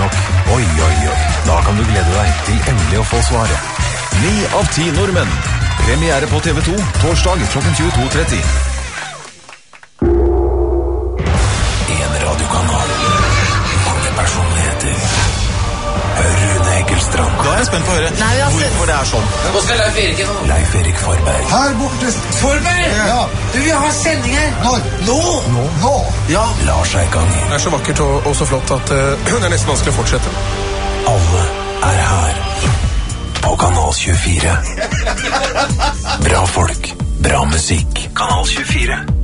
nok? Oi, oi, oi. Da kan du glede deg til endelig å få svaret. 9 av 10 nordmenn. Premiere på TV 2, torsdag klokken 22:30. En radiokanal. Mange personligheter. Rune Eggelstrand. Da er jeg spent på å høre hvorfor det er sånn. Nå skal Leif Erik nå. Leif Erik Forberg. Her borte. Forberg! Ja. Du, vi har sending her. Når? Nå? Ja. Ja. Lars Eikanger. Det er så vakkert og så flott at det er nesten vanskelig å fortsette. Alle er her. På Kanal 24. Bra folk, bra musikk. Kanal 24.